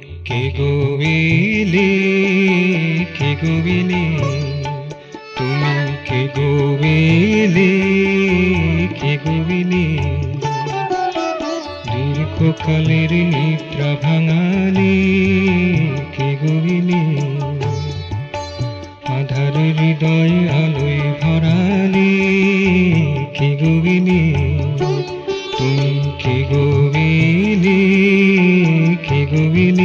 কে গোবিলে, কে গোবিলে, তুমি কে গোবিলে, কে গোবিলে, দীর্ঘকালের নিদ্রা ভাঙালে, কে গোবিলে, আধার হৃদয় আলোয় ভরালে, কে গোবিলে, তুমি কে গোবিলে, কে গোবিলে।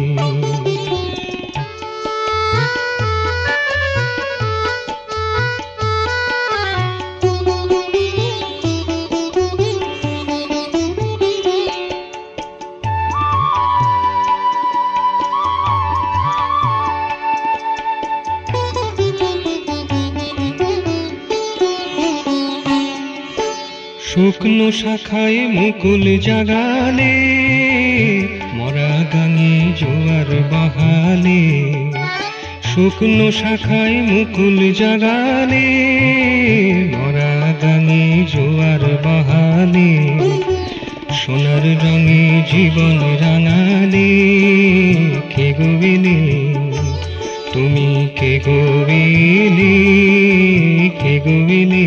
শুকনো শাখায় মুকুল জাগালে, মরা গাঙে জোয়ার বাহালে, শুকনো শাখায় মুকুল জাগালে, মরা গাঙে জোয়ার বাহালে, সোনার রঙে জীবন রাঙালে, কে গোবিলে, তুমি কে গোবিলে, কে গোবিলে।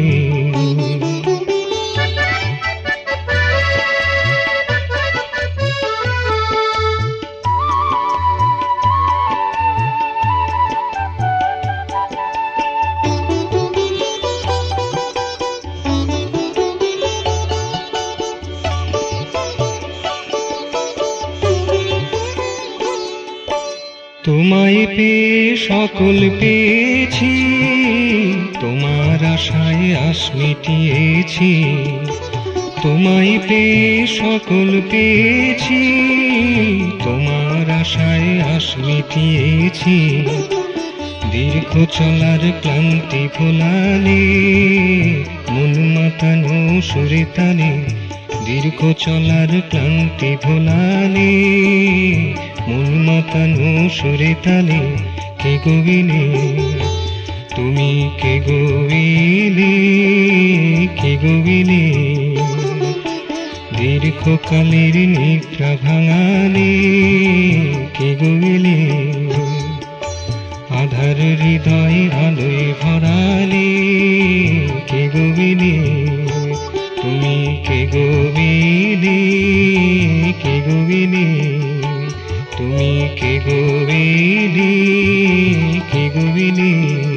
তোমায় পেয়ে সকল পেয়েছি, তোমার আশায় আশ মিটিয়েছি, তোমায় পেয়ে সকল পেয়েছি, তোমার আশায় আশ মিটিয়েছি, দীর্ঘ চলার ক্লান্তি ভোলালে, মন মাতানো সুরে তালে, দীর্ঘ চলার ক্লান্তি ভোলালে, মন মাতানো সুরে তালে, কে গোবিলে, তুমি কে গোবিলে, কে গোবিলে, দীর্ঘকালের নিদ্রা ভাঙালে, কে গোবিলে, আধার হৃদয় আলোয় ভরালে, কে গোবিলে, তুমি কে গোবিলে, কে গোবিলে, তুমি কে গোবিলে, কে গোবিলে।